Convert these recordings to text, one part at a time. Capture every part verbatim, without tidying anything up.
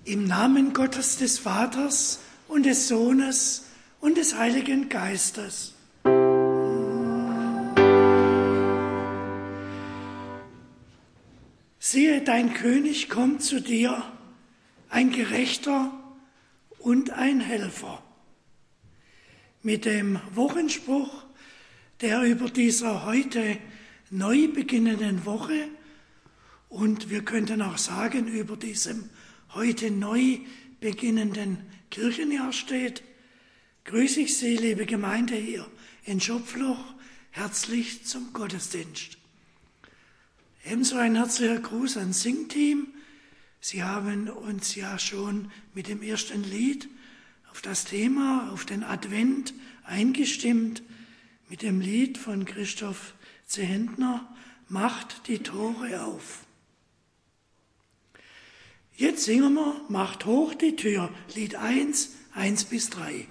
Im Namen Gottes des Vaters und des Sohnes und des Heiligen Geistes. Siehe, dein König kommt zu dir, ein Gerechter und ein Helfer. Mit dem Wochenspruch, der über dieser heute neu beginnenden Woche und wir könnten auch sagen, über diesem heute neu beginnenden Kirchenjahr steht, grüße ich Sie, liebe Gemeinde hier in Schopfloch, herzlich zum Gottesdienst. Ebenso ein herzlicher Gruß ans Singteam. Sie haben uns ja schon mit dem ersten Lied auf das Thema, auf den Advent eingestimmt, mit dem Lied von Christoph Zehentner, Macht die Tore auf. Jetzt singen wir, macht hoch die Tür, Lied eins, eins bis drei.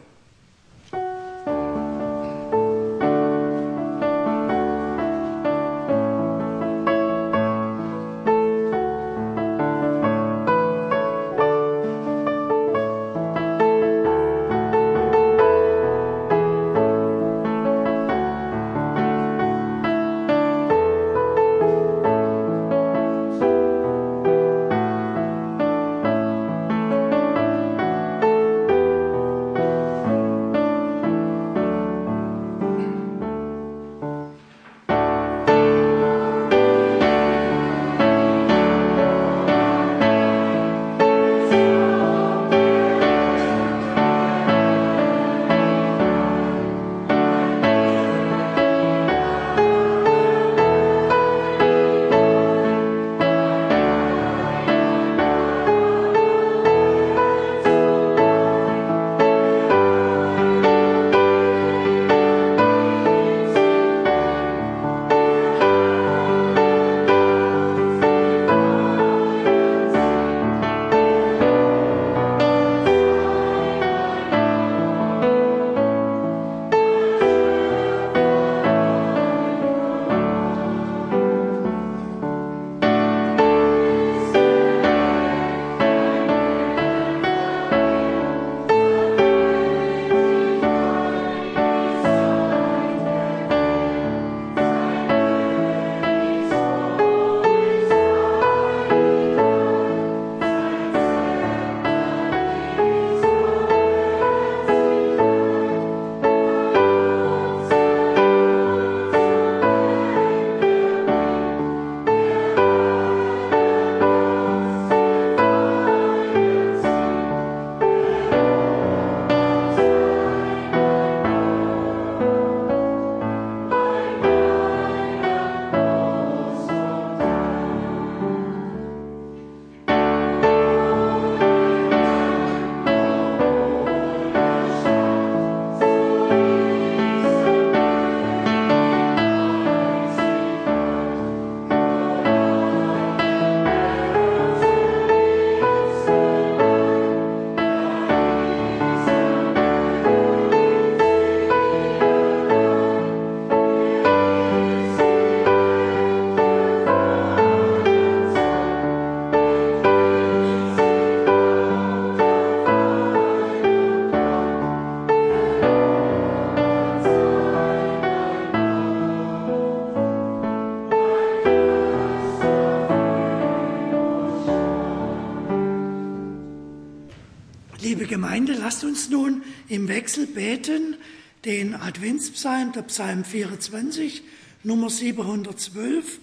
Liebe Gemeinde, lasst uns nun im Wechsel beten, den Adventspsalm, der Psalm vierundzwanzig, Nummer siebenhundertzwölf.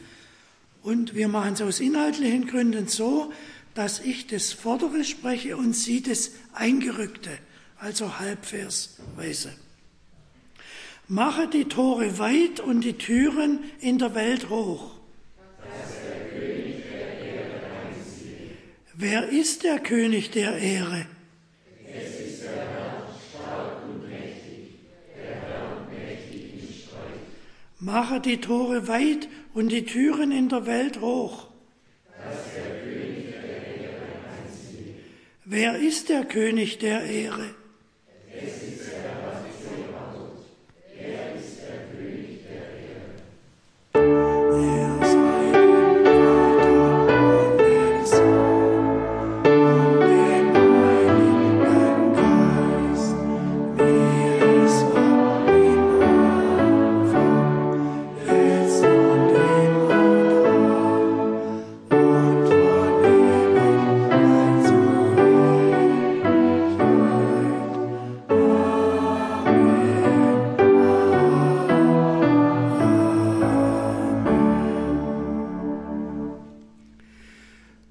Und wir machen es aus inhaltlichen Gründen so, dass ich das Vordere spreche und Sie das Eingerückte, also halbversweise. Mache die Tore weit und die Türen in der Welt hoch. Dass der König der Ehre einzieht. Wer ist der König der Ehre? Es ist der Herr, stark und mächtig, der Herr mächtig im Streit. Mache die Tore weit und die Türen in der Welt hoch. Dass der König der Ehre einzieht. Wer ist der König der Ehre? Es ist der Herr Zebaoth, er ist der König der Ehre. Er sei dem Vater und dem Sohn und dem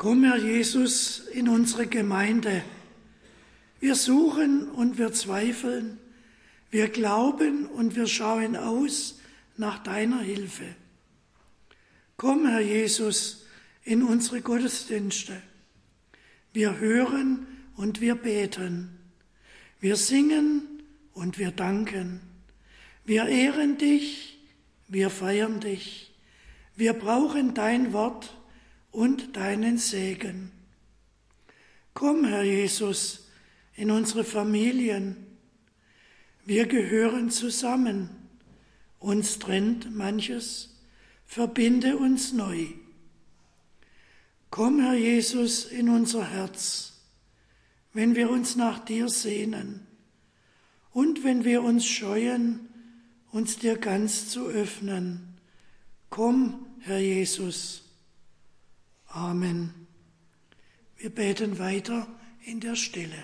Komm, Herr Jesus, in unsere Gemeinde. Wir suchen und wir zweifeln, wir glauben und wir schauen aus nach deiner Hilfe. Komm, Herr Jesus, in unsere Gottesdienste. Wir hören und wir beten. Wir singen und wir danken. Wir ehren dich, wir feiern dich. Wir brauchen dein Wort und deinen Segen. Komm, Herr Jesus, in unsere Familien. Wir gehören zusammen. Uns trennt manches, verbinde uns neu. Komm, Herr Jesus, in unser Herz, wenn wir uns nach dir sehnen und wenn wir uns scheuen, uns dir ganz zu öffnen. Komm, Herr Jesus. Amen. Wir beten weiter in der Stille.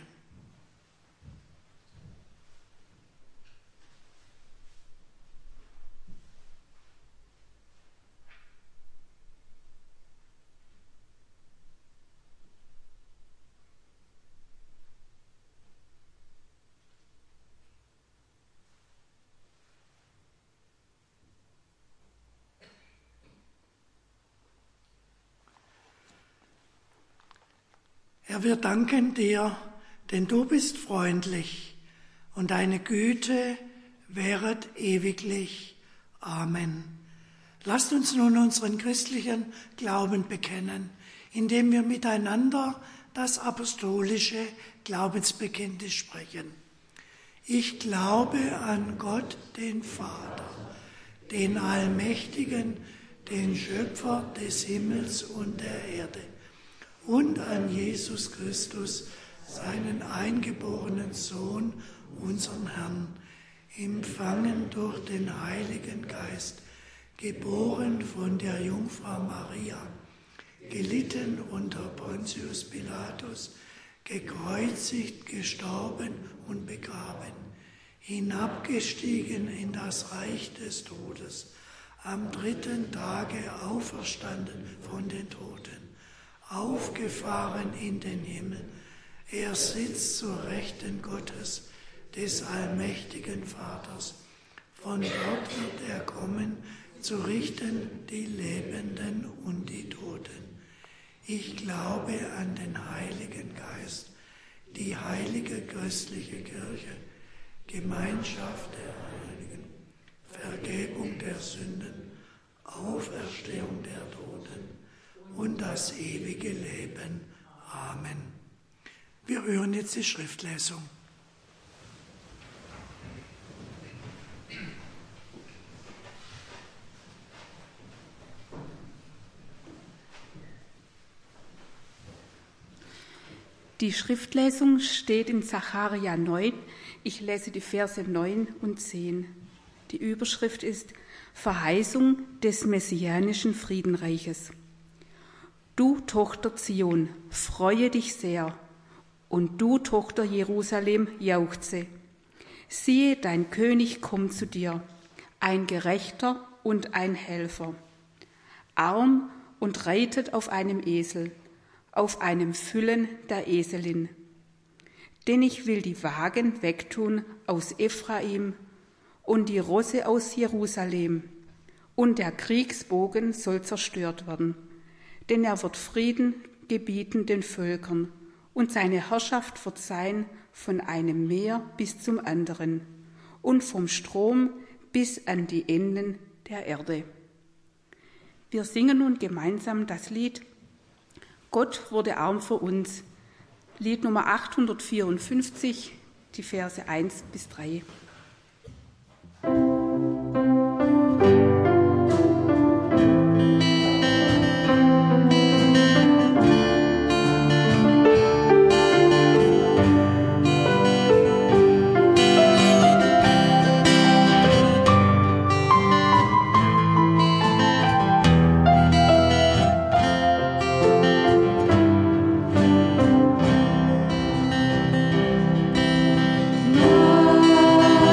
Herr, wir danken dir, denn du bist freundlich und deine Güte währet ewiglich. Amen. Lasst uns nun unseren christlichen Glauben bekennen, indem wir miteinander das apostolische Glaubensbekenntnis sprechen. Ich glaube an Gott, den Vater, den Allmächtigen, den Schöpfer des Himmels und der Erde, und an Jesus Christus, seinen eingeborenen Sohn, unseren Herrn, empfangen durch den Heiligen Geist, geboren von der Jungfrau Maria, gelitten unter Pontius Pilatus, gekreuzigt, gestorben und begraben, hinabgestiegen in das Reich des Todes, am dritten Tage auferstanden von den Toten, aufgefahren in den Himmel. Er sitzt zur Rechten Gottes, des allmächtigen Vaters. Von dort wird er kommen, zu richten die Lebenden und die Toten. Ich glaube an den Heiligen Geist, die heilige christliche Kirche, Gemeinschaft der Heiligen, Vergebung der Sünden, Auferstehung der Toten und das ewige Leben. Amen. Wir hören jetzt die Schriftlesung. Die Schriftlesung steht in Sacharja neun. Ich lese die Verse neun und zehn. Die Überschrift ist Verheißung des messianischen Friedenreiches. Du, Tochter Zion, freue dich sehr, und du, Tochter Jerusalem, jauchze. Siehe, dein König kommt zu dir, ein Gerechter und ein Helfer, arm und reitet auf einem Esel, auf einem Füllen der Eselin. Denn ich will die Wagen wegtun aus Ephraim und die Rosse aus Jerusalem, und der Kriegsbogen soll zerstört werden. Denn er wird Frieden gebieten den Völkern, und seine Herrschaft wird sein von einem Meer bis zum anderen und vom Strom bis an die Enden der Erde. Wir singen nun gemeinsam das Lied Gott wurde arm für uns, Lied Nummer achthundertvierundfünfzig, die Verse eins bis drei. No.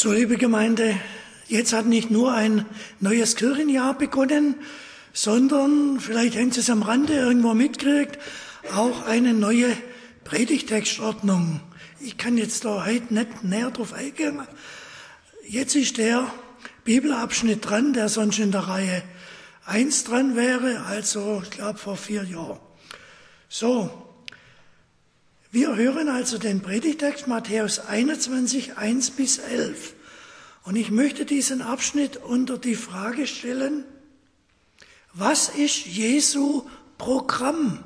So, liebe Gemeinde, jetzt hat nicht nur ein neues Kirchenjahr begonnen, sondern, vielleicht haben Sie es am Rande irgendwo mitgekriegt, auch eine neue Predigtextordnung. Ich kann jetzt da heute nicht näher drauf eingehen. Jetzt ist der Bibelabschnitt dran, der sonst in der Reihe eins dran wäre, also ich glaube vor vier Jahren. So, wir hören also den Predigtext Matthäus einundzwanzig, eins bis elf. Und ich möchte diesen Abschnitt unter die Frage stellen, was ist Jesu Programm?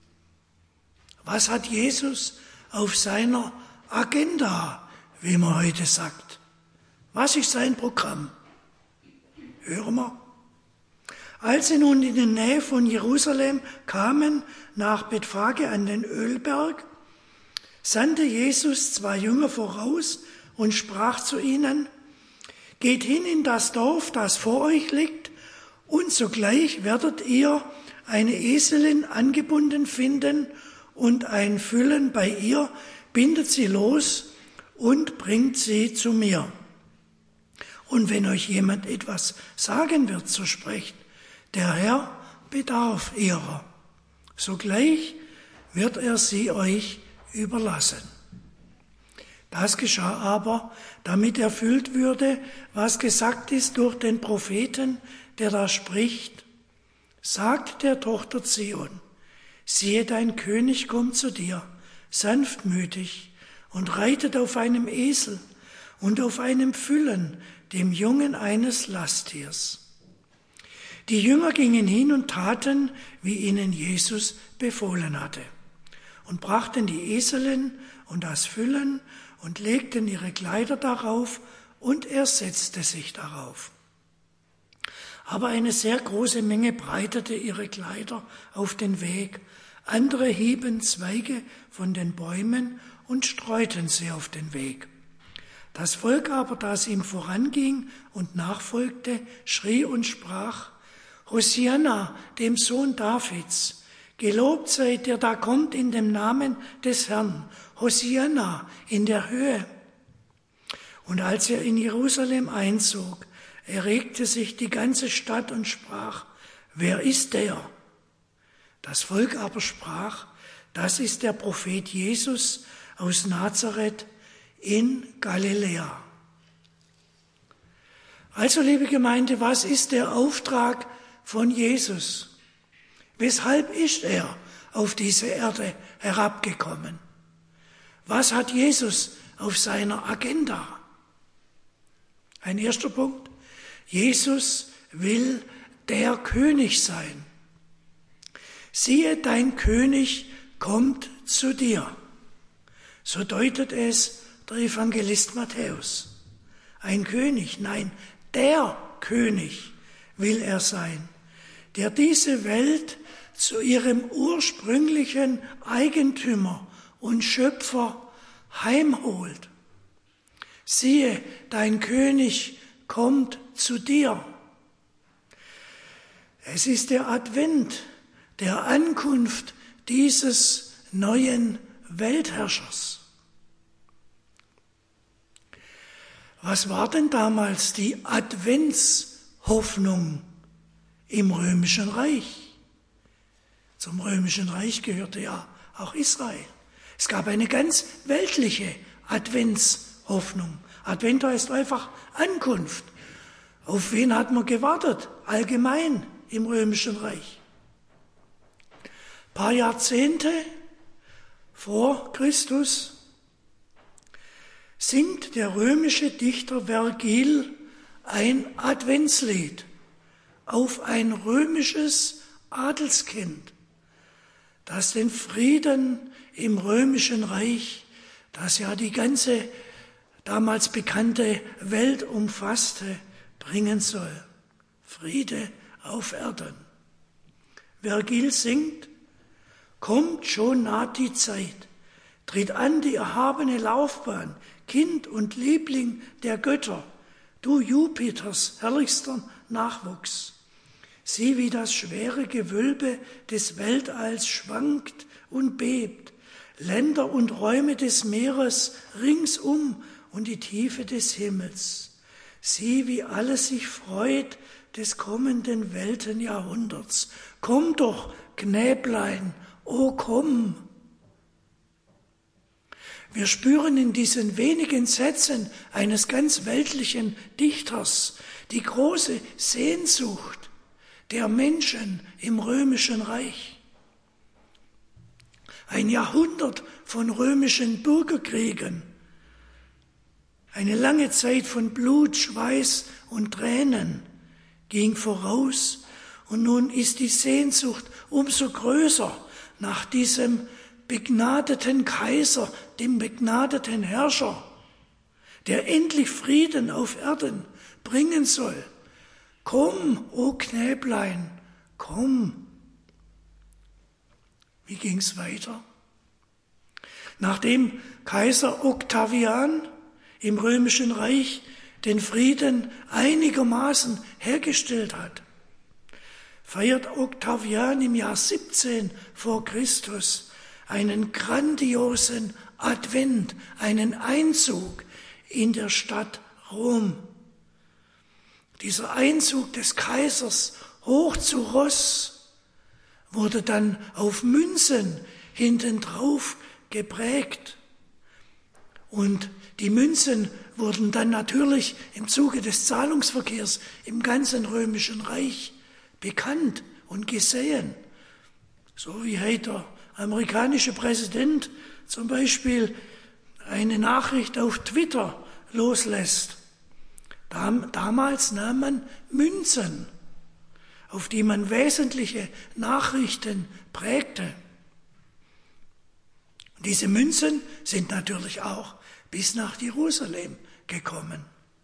Was hat Jesus auf seiner Agenda, wie man heute sagt? Was ist sein Programm? Hören wir. Als sie nun in die Nähe von Jerusalem kamen, nach Bethphage an den Ölberg, sandte Jesus zwei Jünger voraus und sprach zu ihnen, geht hin in das Dorf, das vor euch liegt, und sogleich werdet ihr eine Eselin angebunden finden und ein Füllen bei ihr, bindet sie los und bringt sie zu mir. Und wenn euch jemand etwas sagen wird, so sprecht, der Herr bedarf ihrer. Sogleich wird er sie euch überlassen. Das geschah aber, damit erfüllt würde, was gesagt ist durch den Propheten, der da spricht, sagt der Tochter Zion, siehe, dein König kommt zu dir, sanftmütig und reitet auf einem Esel und auf einem Füllen, dem Jungen eines Lasttiers. Die Jünger gingen hin und taten, wie ihnen Jesus befohlen hatte, und brachten die Eselin und das Füllen und legten ihre Kleider darauf, und er setzte sich darauf. Aber eine sehr große Menge breitete ihre Kleider auf den Weg, andere hieben Zweige von den Bäumen und streuten sie auf den Weg. Das Volk aber, das ihm voranging und nachfolgte, schrie und sprach, Hosianna, dem Sohn Davids, gelobt sei, der da kommt in dem Namen des Herrn, Hosianna in der Höhe. Und als er in Jerusalem einzog, erregte sich die ganze Stadt und sprach, wer ist der? Das Volk aber sprach, das ist der Prophet Jesus aus Nazareth in Galiläa. Also, liebe Gemeinde, was ist der Auftrag von Jesus? Weshalb ist er auf diese Erde herabgekommen? Was hat Jesus auf seiner Agenda? Ein erster Punkt. Jesus will der König sein. Siehe, dein König kommt zu dir. So deutet es der Evangelist Matthäus. Ein König, nein, der König will er sein, der diese Welt zu ihrem ursprünglichen Eigentümer und Schöpfer heimholt. Siehe, dein König kommt zu dir. Es ist der Advent der Ankunft dieses neuen Weltherrschers. Was war denn damals die Adventshoffnung im Römischen Reich? Zum Römischen Reich gehörte ja auch Israel. Es gab eine ganz weltliche Adventshoffnung. Advent heißt einfach Ankunft. Auf wen hat man gewartet? Allgemein im Römischen Reich. Ein paar Jahrzehnte vor Christus singt der römische Dichter Vergil ein Adventslied auf ein römisches Adelskind, das den Frieden im Römischen Reich, das ja die ganze damals bekannte Welt umfasste, bringen soll. Friede auf Erden. Vergil singt, kommt schon naht die Zeit, tritt an die erhabene Laufbahn, Kind und Liebling der Götter, du Jupiters herrlichster Nachwuchs. Sieh, wie das schwere Gewölbe des Weltalls schwankt und bebt, Länder und Räume des Meeres ringsum und die Tiefe des Himmels. Sieh, wie alles sich freut des kommenden Weltenjahrhunderts. Komm doch, Knäblein, oh komm! Wir spüren in diesen wenigen Sätzen eines ganz weltlichen Dichters die große Sehnsucht der Menschen im römischen Reich. Ein Jahrhundert von römischen Bürgerkriegen, eine lange Zeit von Blut, Schweiß und Tränen ging voraus, und nun ist die Sehnsucht umso größer nach diesem begnadeten Kaiser, dem begnadeten Herrscher, der endlich Frieden auf Erden bringen soll. Komm, o Knäblein, komm. Wie ging's weiter? Nachdem Kaiser Octavian im Römischen Reich den Frieden einigermaßen hergestellt hat, feiert Octavian im Jahr siebzehn vor Christus einen grandiosen Advent, einen Einzug in der Stadt Rom. Dieser Einzug des Kaisers hoch zu Ross wurde dann auf Münzen hinten drauf geprägt. Und die Münzen wurden dann natürlich im Zuge des Zahlungsverkehrs im ganzen Römischen Reich bekannt und gesehen. So wie heute der amerikanische Präsident zum Beispiel eine Nachricht auf Twitter loslässt. Damals nahm man Münzen, auf die man wesentliche Nachrichten prägte. Diese Münzen sind natürlich auch bis nach Jerusalem gekommen.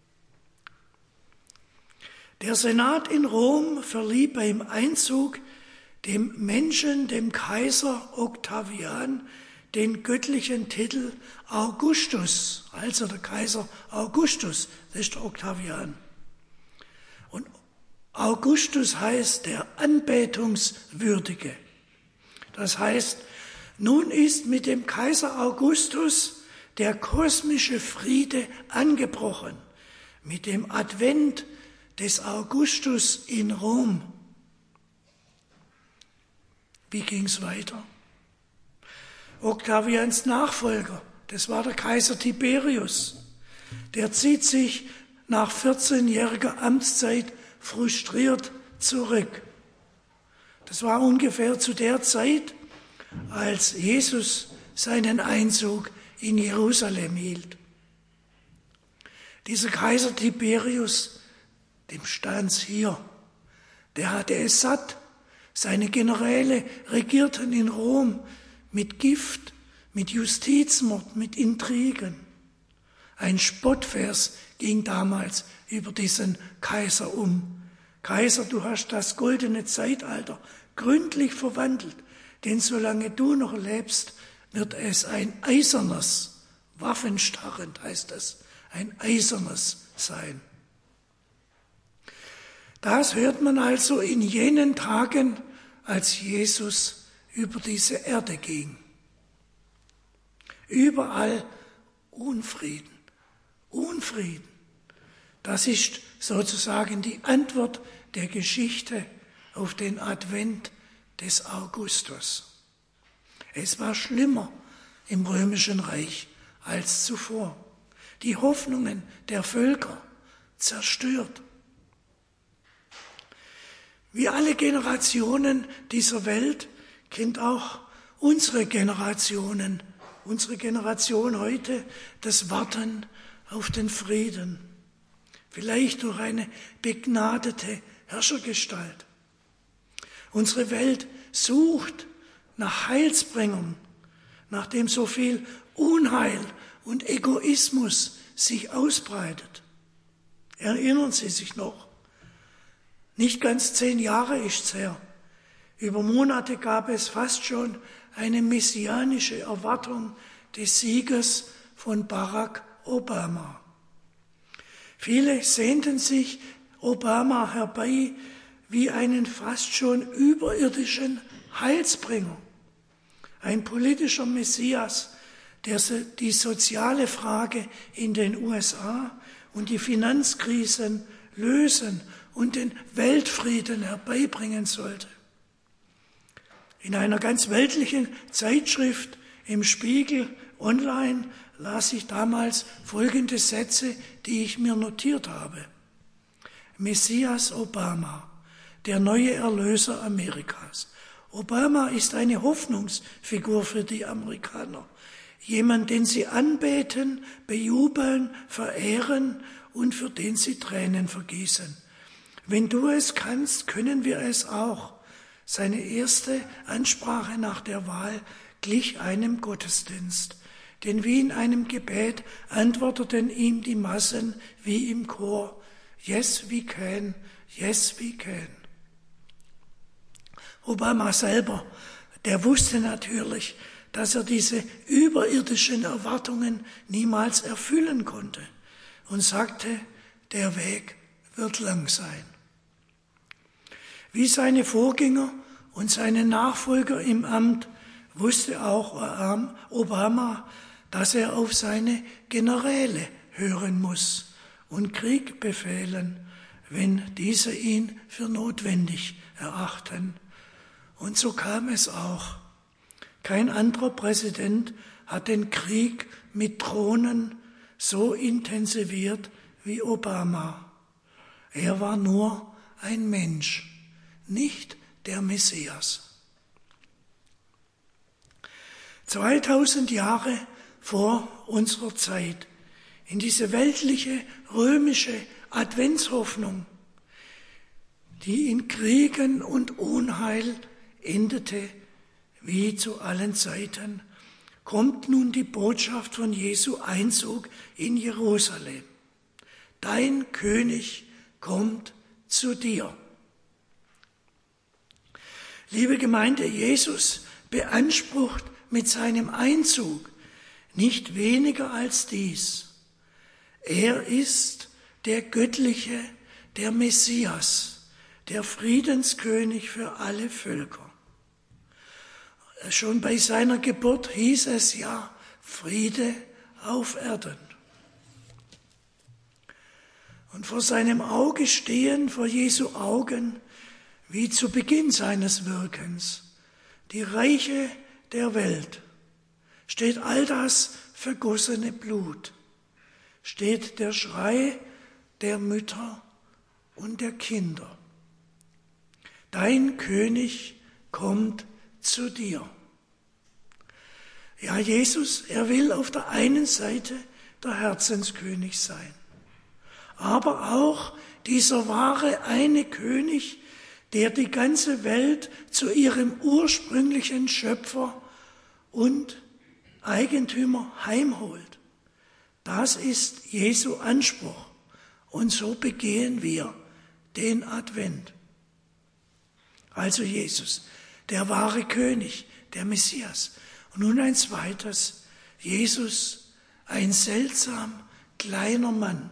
Der Senat in Rom verlieh beim Einzug dem Menschen, dem Kaiser Octavian, den göttlichen Titel Augustus, also der Kaiser Augustus, das ist der Octavian. Und Augustus heißt der Anbetungswürdige. Das heißt, nun ist mit dem Kaiser Augustus der kosmische Friede angebrochen, mit dem Advent des Augustus in Rom. Wie ging's weiter? Octavians Nachfolger, das war der Kaiser Tiberius, der zieht sich nach vierzehnjähriger Amtszeit frustriert zurück. Das war ungefähr zu der Zeit, als Jesus seinen Einzug in Jerusalem hielt. Dieser Kaiser Tiberius, dem stand's hier, der hatte es satt. Seine Generäle regierten in Rom mit Gift, mit Justizmord, mit Intrigen. Ein Spottvers ging damals über diesen Kaiser um. Kaiser, du hast das goldene Zeitalter gründlich verwandelt, denn solange du noch lebst, wird es ein eisernes, waffenstarrend heißt es, ein eisernes sein. Das hört man also in jenen Tagen, als Jesus über diese Erde ging. Überall Unfrieden, Unfrieden. Das ist sozusagen die Antwort der Geschichte auf den Advent des Augustus. Es war schlimmer im Römischen Reich als zuvor. Die Hoffnungen der Völker zerstört. Wie alle Generationen dieser Welt kennt auch unsere Generationen, unsere Generation heute, das Warten auf den Frieden. Vielleicht durch eine begnadete Herrschergestalt. Unsere Welt sucht nach Heilsbringern, nachdem so viel Unheil und Egoismus sich ausbreitet. Erinnern Sie sich noch? Nicht ganz zehn Jahre ist's her. Über Monate gab es fast schon eine messianische Erwartung des Sieges von Barack Obama. Viele sehnten sich Obama herbei wie einen fast schon überirdischen Heilsbringer, ein politischer Messias, der die soziale Frage in den U S A und die Finanzkrisen lösen und den Weltfrieden herbeibringen sollte. In einer ganz weltlichen Zeitschrift im Spiegel online las ich damals folgende Sätze, die ich mir notiert habe. Messias Obama, der neue Erlöser Amerikas. Obama ist eine Hoffnungsfigur für die Amerikaner. Jemand, den sie anbeten, bejubeln, verehren und für den sie Tränen vergießen. Wenn du es kannst, können wir es auch. Seine erste Ansprache nach der Wahl glich einem Gottesdienst, denn wie in einem Gebet antworteten ihm die Massen wie im Chor, Yes, we can, yes, we can. Obama selber, der wusste natürlich, dass er diese überirdischen Erwartungen niemals erfüllen konnte und sagte, der Weg wird lang sein. Wie seine Vorgänger und seine Nachfolger im Amt wusste auch Obama, dass er auf seine Generäle hören muss und Krieg befehlen, wenn diese ihn für notwendig erachten. Und so kam es auch. Kein anderer Präsident hat den Krieg mit Drohnen so intensiviert wie Obama. Er war nur ein Mensch, nicht der Messias. zweitausend Jahre vor unserer Zeit, in diese weltliche römische Adventshoffnung, die in Kriegen und Unheil endete, wie zu allen Zeiten, kommt nun die Botschaft von Jesu Einzug in Jerusalem. Dein König kommt zu dir. Liebe Gemeinde, Jesus beansprucht mit seinem Einzug nicht weniger als dies. Er ist der Göttliche, der Messias, der Friedenskönig für alle Völker. Schon bei seiner Geburt hieß es ja Friede auf Erden. Und vor seinem Auge stehen, vor Jesu Augen, wie zu Beginn seines Wirkens, die Reiche der Welt, steht all das vergossene Blut, steht der Schrei der Mütter und der Kinder. Dein König kommt zu dir. Ja, Jesus, er will auf der einen Seite der Herzenskönig sein, aber auch dieser wahre eine König, der die ganze Welt zu ihrem ursprünglichen Schöpfer und Eigentümer heimholt. Das ist Jesu Anspruch und so begehen wir den Advent. Also Jesus, der wahre König, der Messias. Und nun ein zweites, Jesus, ein seltsam kleiner Mann.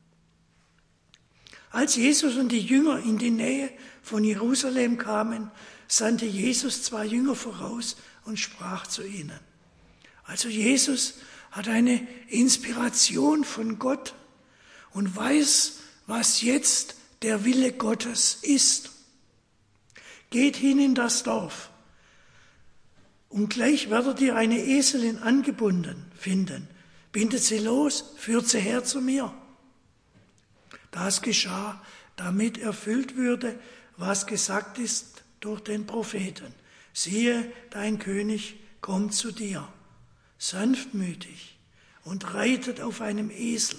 Als Jesus und die Jünger in die Nähe von Jerusalem kamen, sandte Jesus zwei Jünger voraus und sprach zu ihnen. Also Jesus hat eine Inspiration von Gott und weiß, was jetzt der Wille Gottes ist. Geht hin in das Dorf und gleich werdet ihr eine Eselin angebunden finden. Bindet sie los, führt sie her zu mir. Das geschah, damit erfüllt würde, was gesagt ist durch den Propheten. Siehe, dein König kommt zu dir, sanftmütig und reitet auf einem Esel.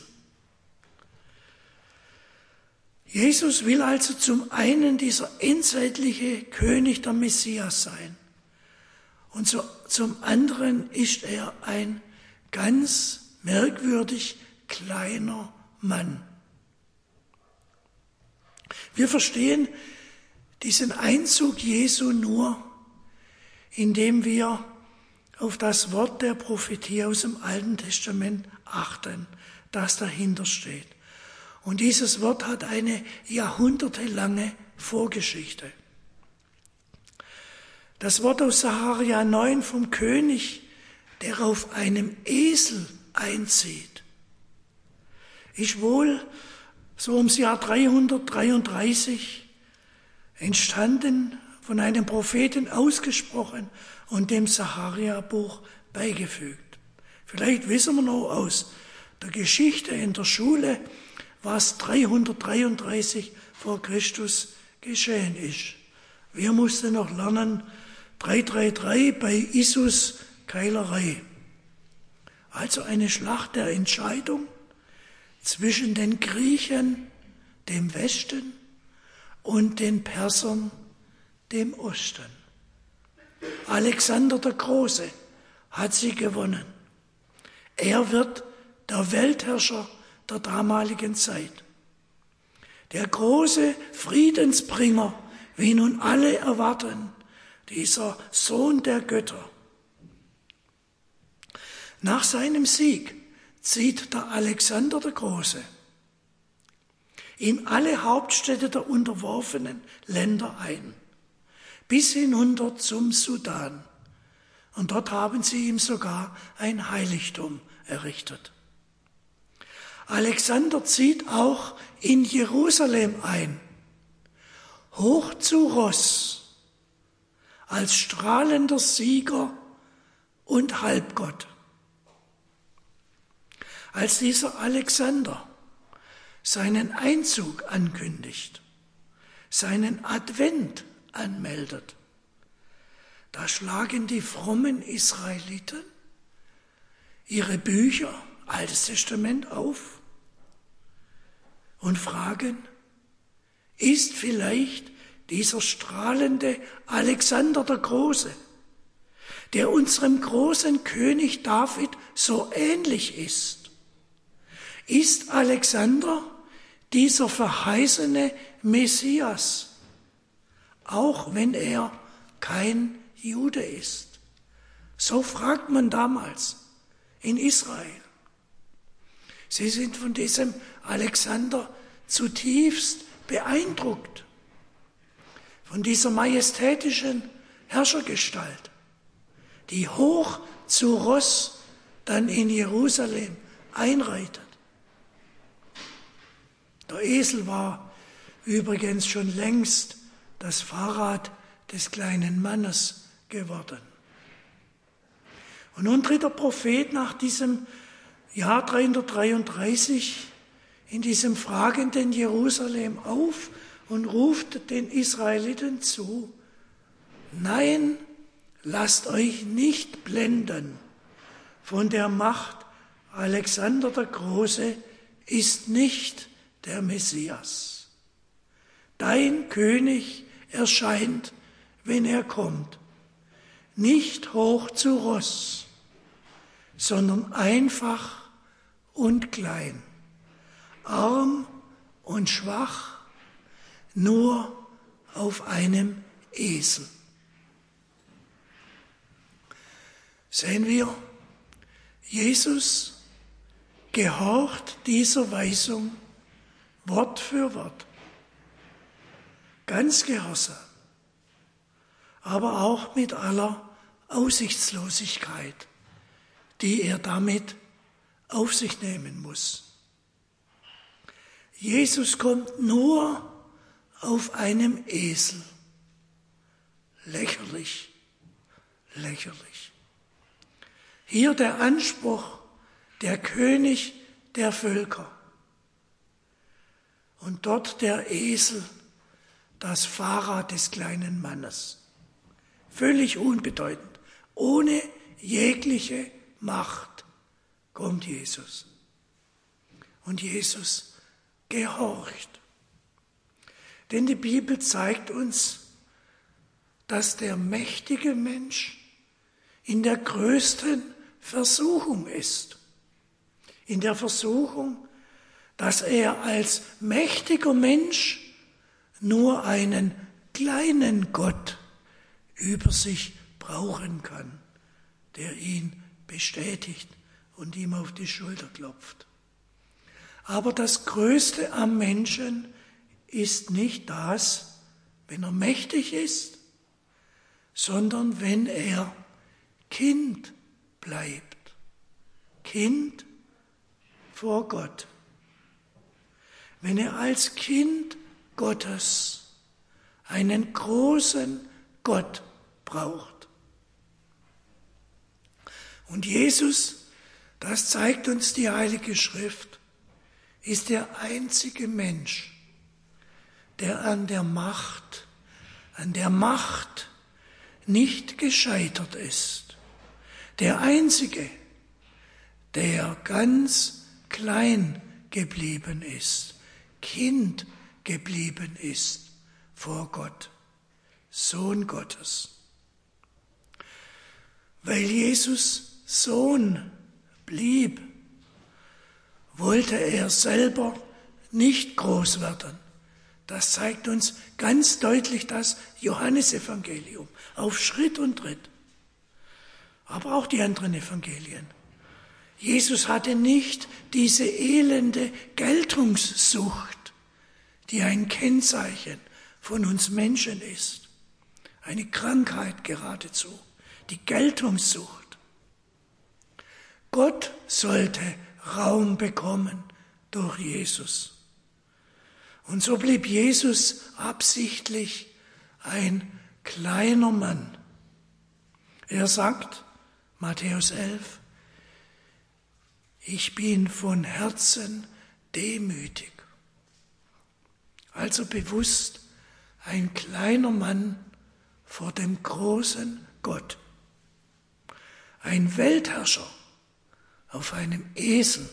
Jesus will also zum einen dieser endzeitliche König, der Messias sein. Und so, zum anderen ist er ein ganz merkwürdig kleiner Mann. Wir verstehen diesen Einzug Jesu nur, indem wir auf das Wort der Prophetie aus dem Alten Testament achten, das dahinter steht. Und dieses Wort hat eine jahrhundertelange Vorgeschichte. Das Wort aus Sacharja neun vom König, der auf einem Esel einzieht, ist wohl so ums Jahr dreihundertdreiunddreißig entstanden, von einem Propheten ausgesprochen und dem Sacharja-Buch beigefügt. Vielleicht wissen wir noch aus der Geschichte in der Schule, was dreihundertdreiunddreißig vor Christus geschehen ist. Wir mussten noch lernen, dreihundertdreiunddreißig bei Issus Keilerei. Also eine Schlacht der Entscheidung zwischen den Griechen, dem Westen, und den Persern, dem Osten. Alexander der Große hat sie gewonnen. Er wird der Weltherrscher der damaligen Zeit. Der große Friedensbringer, wie nun alle erwarten, dieser Sohn der Götter. Nach seinem Sieg zieht der Alexander der Große in alle Hauptstädte der unterworfenen Länder ein, bis hinunter zum Sudan. Und dort haben sie ihm sogar ein Heiligtum errichtet. Alexander zieht auch in Jerusalem ein, hoch zu Ross, als strahlender Sieger und Halbgott. Als dieser Alexander seinen Einzug ankündigt, seinen Advent anmeldet, da schlagen die frommen Israeliten ihre Bücher, Altes Testament, auf und fragen, ist vielleicht dieser strahlende Alexander der Große, der unserem großen König David so ähnlich ist, ist Alexander dieser verheißene Messias, auch wenn er kein Jude ist? So fragt man damals in Israel. Sie sind von diesem Alexander zutiefst beeindruckt, von dieser majestätischen Herrschergestalt, die hoch zu Ross dann in Jerusalem einreitet. Der Esel war übrigens schon längst das Fahrrad des kleinen Mannes geworden. Und nun tritt der Prophet nach diesem Jahr dreihundertdreiunddreißig in diesem fragenden Jerusalem auf und ruft den Israeliten zu: Nein, lasst euch nicht blenden von der Macht. Alexander der Große ist nicht der Messias. Dein König erscheint, wenn er kommt, nicht hoch zu Ross, sondern einfach und klein, arm und schwach, nur auf einem Esel. Sehen wir, Jesus gehorcht dieser Weisung Wort für Wort, ganz gehorsam, aber auch mit aller Aussichtslosigkeit, die er damit auf sich nehmen muss. Jesus kommt nur auf einem Esel. Lächerlich, lächerlich. Hier der Anspruch, der König der Völker. Und dort der Esel, das Fahrrad des kleinen Mannes. Völlig unbedeutend, ohne jegliche Macht kommt Jesus. Und Jesus gehorcht. Denn die Bibel zeigt uns, dass der mächtige Mensch in der größten Versuchung ist. In der Versuchung, dass er als mächtiger Mensch nur einen kleinen Gott über sich brauchen kann, der ihn bestätigt und ihm auf die Schulter klopft. Aber das Größte am Menschen ist nicht das, wenn er mächtig ist, sondern wenn er Kind bleibt. Kind vor Gott. Wenn er als Kind Gottes einen großen Gott braucht. Und Jesus, das zeigt uns die Heilige Schrift, ist der einzige Mensch, der an der Macht, an der Macht nicht gescheitert ist. Der einzige, der ganz klein geblieben ist, Kind geblieben ist vor Gott, Sohn Gottes. Weil Jesus Sohn blieb, wollte er selber nicht groß werden. Das zeigt uns ganz deutlich das Johannesevangelium auf Schritt und Tritt. Aber auch die anderen Evangelien. Jesus hatte nicht diese elende Geltungssucht, die ein Kennzeichen von uns Menschen ist. Eine Krankheit geradezu, die Geltungssucht. Gott sollte Raum bekommen durch Jesus. Und so blieb Jesus absichtlich ein kleiner Mann. Er sagt, Matthäus elf, ich bin von Herzen demütig. Also bewusst ein kleiner Mann vor dem großen Gott. Ein Weltherrscher auf einem Esel.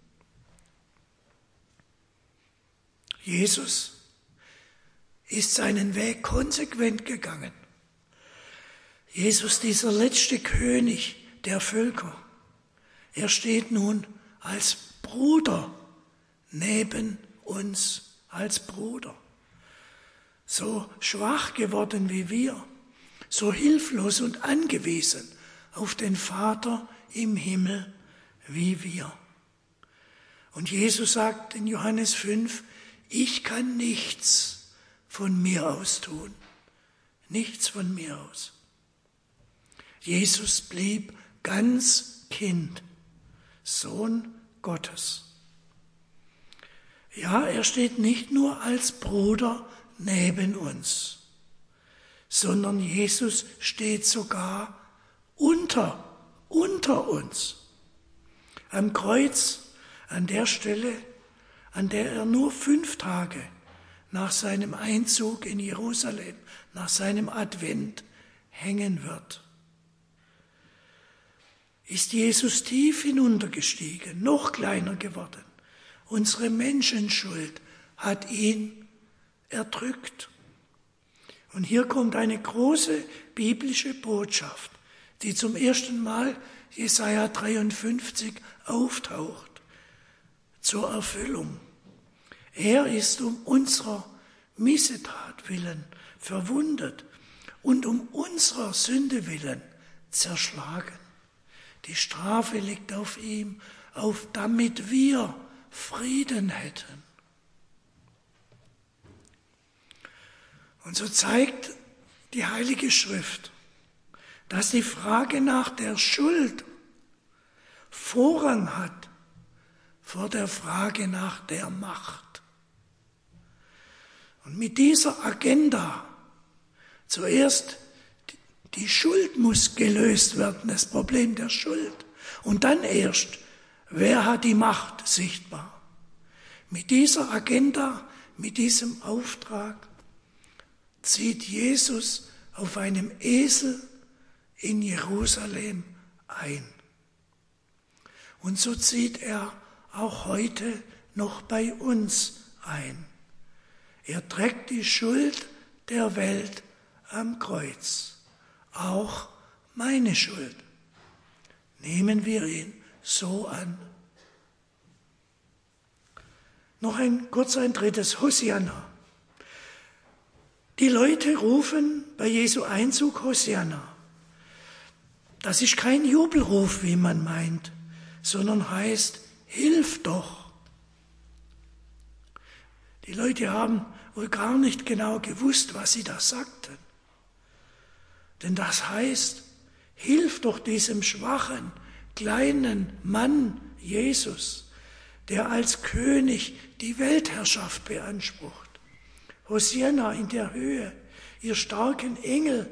Jesus ist seinen Weg konsequent gegangen. Jesus, dieser letzte König der Völker, er steht nun als Bruder neben uns, als Bruder. So schwach geworden wie wir, so hilflos und angewiesen auf den Vater im Himmel wie wir. Und Jesus sagt in Johannes fünf, ich kann nichts von mir aus tun. Nichts von mir aus. Jesus blieb ganz Kind, Sohn Gottes. Ja, er steht nicht nur als Bruder neben uns, sondern Jesus steht sogar unter, unter uns. Am Kreuz, an der Stelle, an der er nur fünf Tage nach seinem Einzug in Jerusalem, nach seinem Advent hängen wird. Ist Jesus tief hinuntergestiegen, noch kleiner geworden. Unsere Menschenschuld hat ihn erdrückt. Und hier kommt eine große biblische Botschaft, die zum ersten Mal Jesaja dreiundfünfzig auftaucht, zur Erfüllung. Er ist um unserer Missetat willen verwundet und um unserer Sünde willen zerschlagen. Die Strafe liegt auf ihm, auf damit wir Frieden hätten. Und so zeigt die Heilige Schrift, dass die Frage nach der Schuld Vorrang hat vor der Frage nach der Macht. Und mit dieser Agenda, zuerst die Schuld muss gelöst werden, das Problem der Schuld, und dann erst, wer hat die Macht sichtbar. Mit dieser Agenda, mit diesem Auftrag zieht Jesus auf einem Esel in Jerusalem ein. Und so zieht er auch heute noch bei uns ein. Er trägt die Schuld der Welt am Kreuz, auch meine Schuld. Nehmen wir ihn so an. Noch ein kurz ein drittes, Hosianna. Die Leute rufen bei Jesu Einzug Hosianna. Das ist kein Jubelruf, wie man meint, sondern heißt, hilf doch. Die Leute haben wohl gar nicht genau gewusst, was sie da sagten. Denn das heißt, hilf doch diesem schwachen, kleinen Mann Jesus, der als König die Weltherrschaft beansprucht. Hosianna in der Höhe, ihr starken Engel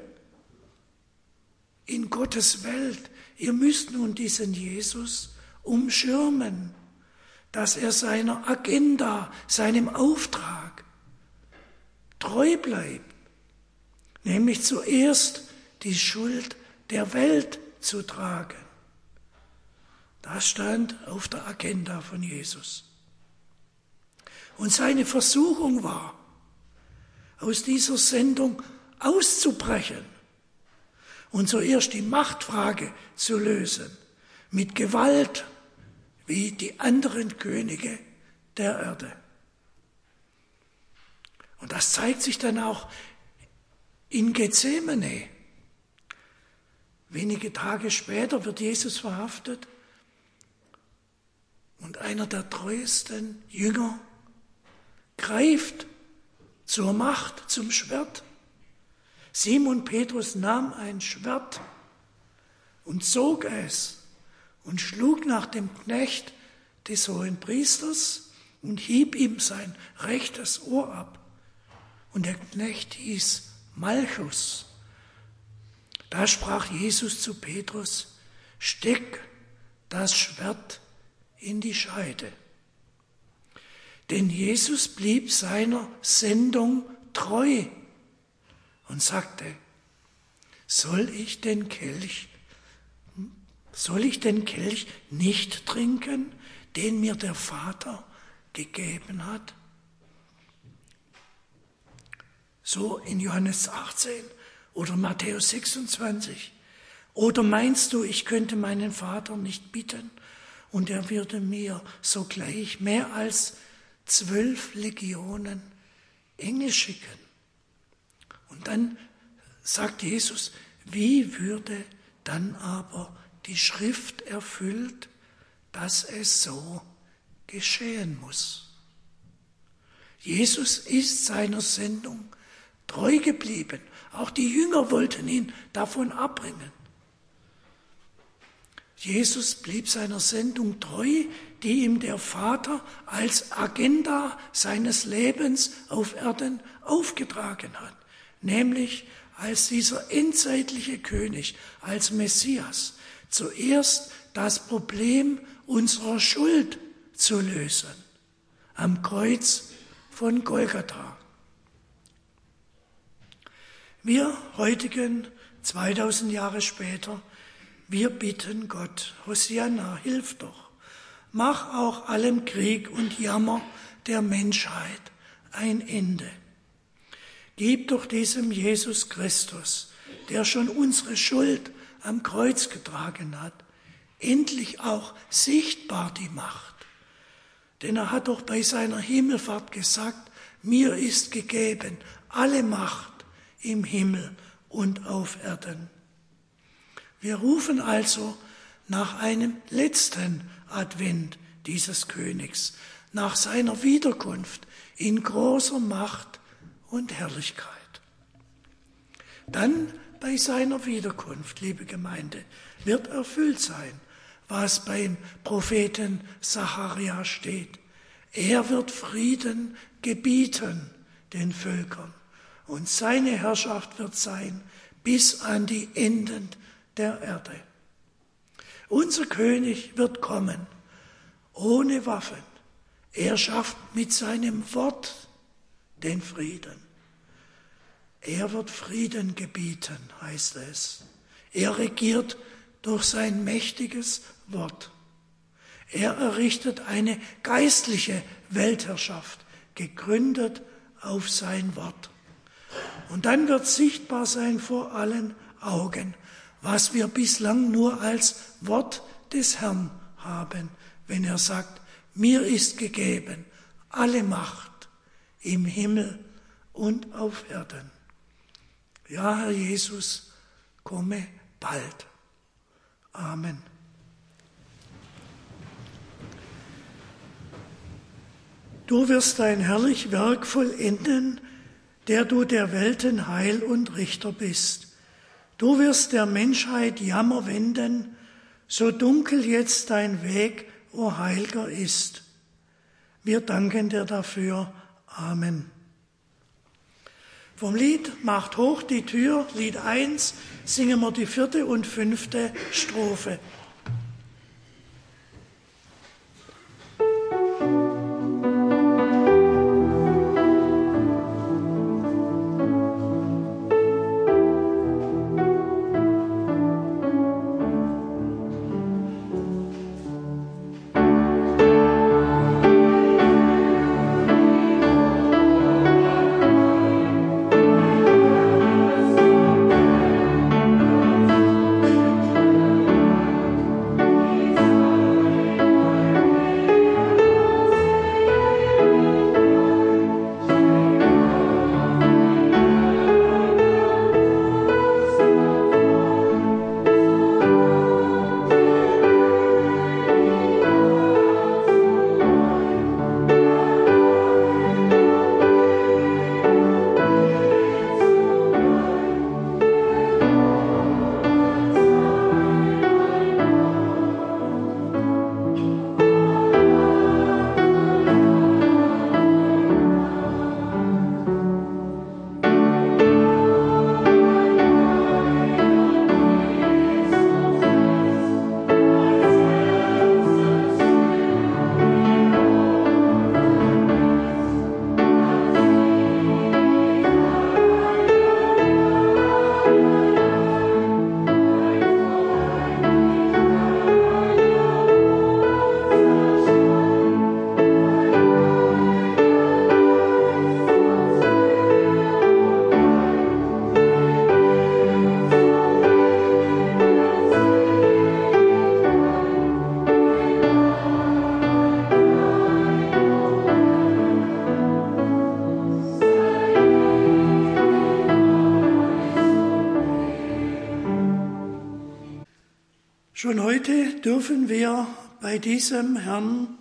in Gottes Welt, ihr müsst nun diesen Jesus umschirmen, dass er seiner Agenda, seinem Auftrag treu bleibt, nämlich zuerst die Schuld der Welt zu tragen. Das stand auf der Agenda von Jesus. Und seine Versuchung war, aus dieser Sendung auszubrechen und zuerst die Machtfrage zu lösen, mit Gewalt, wie die anderen Könige der Erde. Und das zeigt sich dann auch in Gethsemane. Wenige Tage später wird Jesus verhaftet und einer der treuesten Jünger greift zur Macht, zum Schwert. Simon Petrus nahm ein Schwert und zog es und schlug nach dem Knecht des Hohenpriesters und hieb ihm sein rechtes Ohr ab. Und der Knecht hieß Malchus. Da sprach Jesus zu Petrus: Steck das Schwert in die Scheide. Denn Jesus blieb seiner Sendung treu und sagte: Soll ich den Kelch, soll ich den Kelch nicht trinken, den mir der Vater gegeben hat? So in Johannes achtzehn oder Matthäus sechsundzwanzig. Oder meinst du, ich könnte meinen Vater nicht bitten und er würde mir sogleich mehr als zwölf Legionen Engel schicken? Und dann sagt Jesus, wie würde dann aber die Schrift erfüllt, dass es so geschehen muss? Jesus ist seiner Sendung treu geblieben. Auch die Jünger wollten ihn davon abbringen. Jesus blieb seiner Sendung treu, die ihm der Vater als Agenda seines Lebens auf Erden aufgetragen hat, nämlich als dieser endzeitliche König, als Messias, zuerst das Problem unserer Schuld zu lösen, am Kreuz von Golgatha. Wir heutigen, zweitausend Jahre später, wir bitten Gott, Hosianna, hilf doch, mach auch allem Krieg und Jammer der Menschheit ein Ende. Gib doch diesem Jesus Christus, der schon unsere Schuld am Kreuz getragen hat, endlich auch sichtbar die Macht. Denn er hat doch bei seiner Himmelfahrt gesagt, mir ist gegeben alle Macht im Himmel und auf Erden. Wir rufen also nach einem letzten Advent dieses Königs, nach seiner Wiederkunft in großer Macht und Herrlichkeit. Dann bei seiner Wiederkunft, liebe Gemeinde, wird erfüllt sein, was beim Propheten Sacharja steht. Er wird Frieden gebieten den Völkern und seine Herrschaft wird sein bis an die Enden der Erde. Unser König wird kommen, ohne Waffen. Er schafft mit seinem Wort den Frieden. Er wird Frieden gebieten, heißt es. Er regiert durch sein mächtiges Wort. Er errichtet eine geistliche Weltherrschaft, gegründet auf sein Wort. Und dann wird sichtbar sein vor allen Augen, was wir bislang nur als Wort des Herrn haben, wenn er sagt, mir ist gegeben alle Macht im Himmel und auf Erden. Ja, Herr Jesus, komme bald. Amen. Du wirst dein herrlich Werk vollenden, der du der Welten Heil und Richter bist. Du wirst der Menschheit Jammer wenden, so dunkel jetzt dein Weg, o Heiliger, ist. Wir danken dir dafür. Amen. Vom Lied Macht hoch die Tür, Lied eins, singen wir die vierte und fünfte Strophe. Schon heute dürfen wir bei diesem Herrn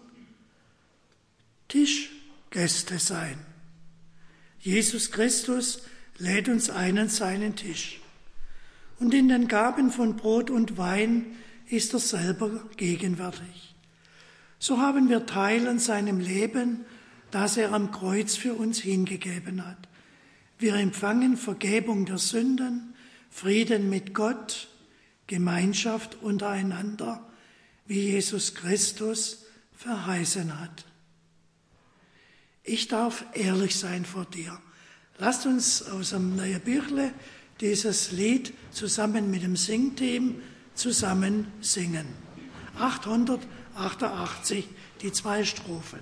Tischgäste sein. Jesus Christus lädt uns ein an seinen Tisch. Und in den Gaben von Brot und Wein ist er selber gegenwärtig. So haben wir Teil an seinem Leben, das er am Kreuz für uns hingegeben hat. Wir empfangen Vergebung der Sünden, Frieden mit Gott, Gemeinschaft untereinander, wie Jesus Christus verheißen hat. Ich darf ehrlich sein vor dir. Lasst uns aus dem Neuen Büchle dieses Lied zusammen mit dem Singteam zusammen singen. achthundertachtundachtzig, die zwei Strophen.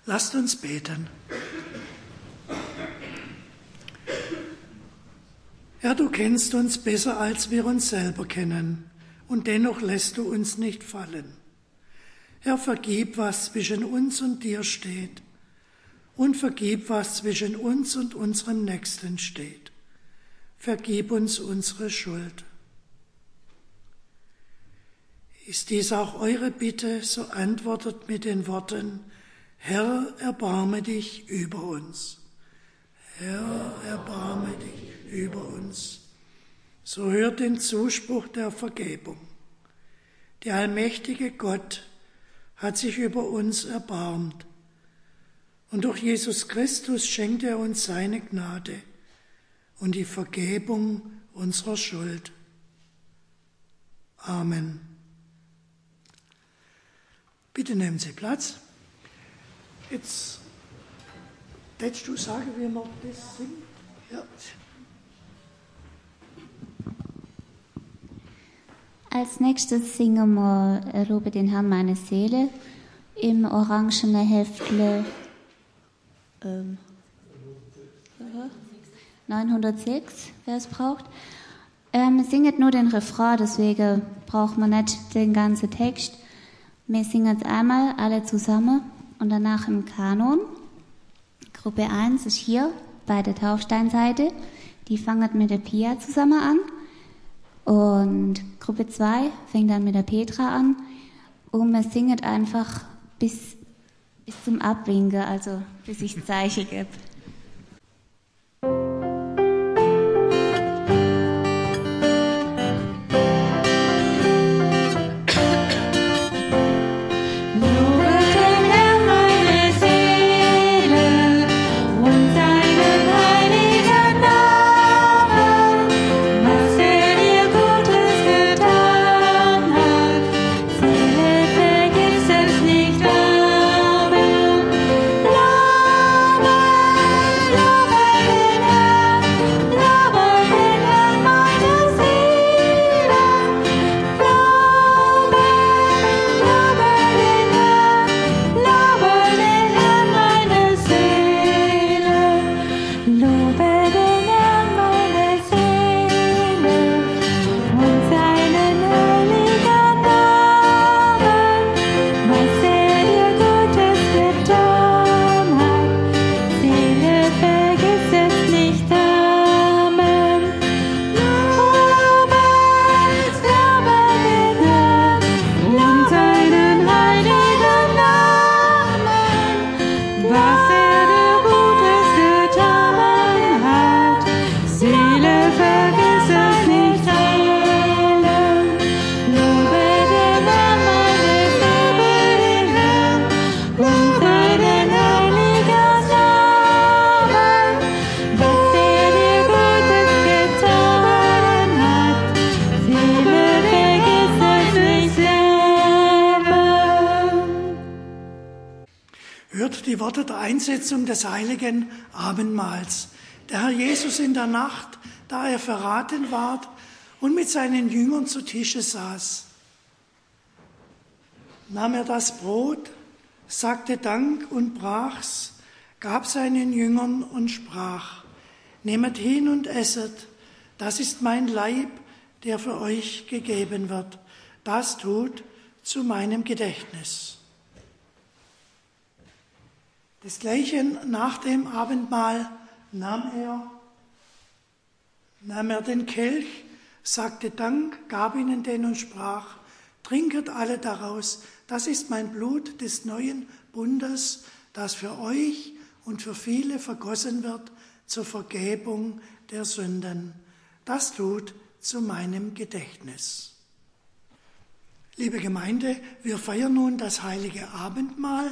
Lasst uns beten. Herr, du kennst uns besser, als wir uns selber kennen, und dennoch lässt du uns nicht fallen. Herr, vergib, was zwischen uns und dir steht, und vergib, was zwischen uns und unserem Nächsten steht. Vergib uns unsere Schuld. Ist dies auch eure Bitte, so antwortet mit den Worten: Herr, erbarme dich über uns. Herr, erbarme dich über uns. So hört den Zuspruch der Vergebung. Der allmächtige Gott hat sich über uns erbarmt. Und durch Jesus Christus schenkt er uns seine Gnade und die Vergebung unserer Schuld. Amen. Bitte nehmen Sie Platz. Jetzt, willst du sagen, wie man das singt? Ja. Als nächstes singen wir Lobe den Herrn meine Seele im orangenen Heftle ähm, neunhundertsechs, wer es braucht. Ähm, singet nur den Refrain, deswegen braucht man nicht den ganzen Text. Wir singen es einmal alle zusammen und danach im Kanon. Gruppe eins ist hier bei der Taufsteinseite. Die fangen mit der Pia zusammen an. Und Gruppe zwei fängt dann mit der Petra an. Und wir singen einfach bis, bis zum Abwinken, also bis ich das Zeichen gebe. Die Worte der Einsetzung des heiligen Abendmahls. Der Herr Jesus in der Nacht, da er verraten ward und mit seinen Jüngern zu Tische saß, nahm er das Brot, sagte Dank und brach's, gab seinen Jüngern und sprach: Nehmet hin und esset, das ist mein Leib, der für euch gegeben wird. Das tut zu meinem Gedächtnis. Desgleichen nach dem Abendmahl nahm er, nahm er den Kelch, sagte Dank, gab ihnen den und sprach: Trinket alle daraus, das ist mein Blut des neuen Bundes, das für euch und für viele vergossen wird zur Vergebung der Sünden. Das tut zu meinem Gedächtnis. Liebe Gemeinde, wir feiern nun das heilige Abendmahl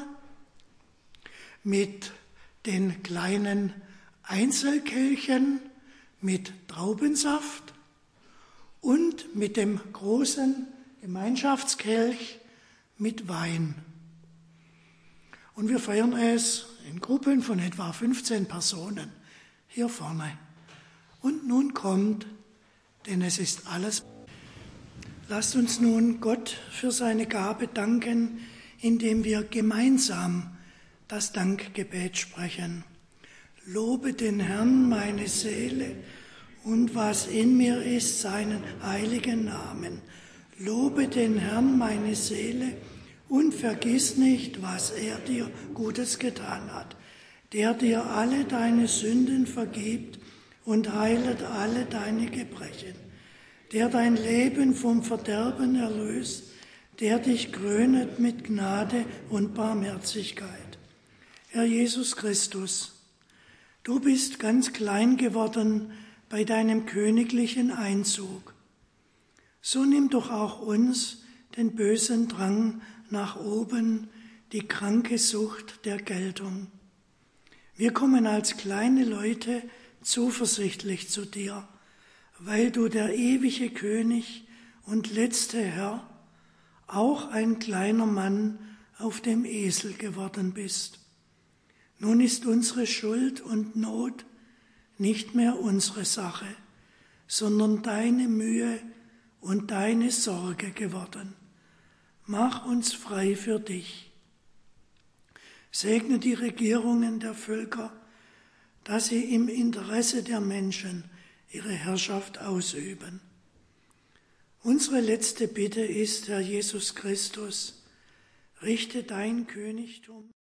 mit den kleinen Einzelkelchen mit Traubensaft und mit dem großen Gemeinschaftskelch mit Wein. Und wir feiern es in Gruppen von etwa fünfzehn Personen hier vorne. Und nun kommt, denn es ist alles. Lasst uns nun Gott für seine Gabe danken, indem wir gemeinsam das Dankgebet sprechen. Lobe den Herrn, meine Seele, und was in mir ist, seinen heiligen Namen. Lobe den Herrn, meine Seele, und vergiss nicht, was er dir Gutes getan hat, der dir alle deine Sünden vergibt und heilet alle deine Gebrechen, der dein Leben vom Verderben erlöst, der dich krönet mit Gnade und Barmherzigkeit. Herr Jesus Christus, du bist ganz klein geworden bei deinem königlichen Einzug. So nimm doch auch uns den bösen Drang nach oben, die kranke Sucht der Geltung. Wir kommen als kleine Leute zuversichtlich zu dir, weil du der ewige König und letzte Herr, auch ein kleiner Mann auf dem Esel geworden bist. Nun ist unsere Schuld und Not nicht mehr unsere Sache, sondern deine Mühe und deine Sorge geworden. Mach uns frei für dich. Segne die Regierungen der Völker, dass sie im Interesse der Menschen ihre Herrschaft ausüben. Unsere letzte Bitte ist, Herr Jesus Christus, richte dein Königtum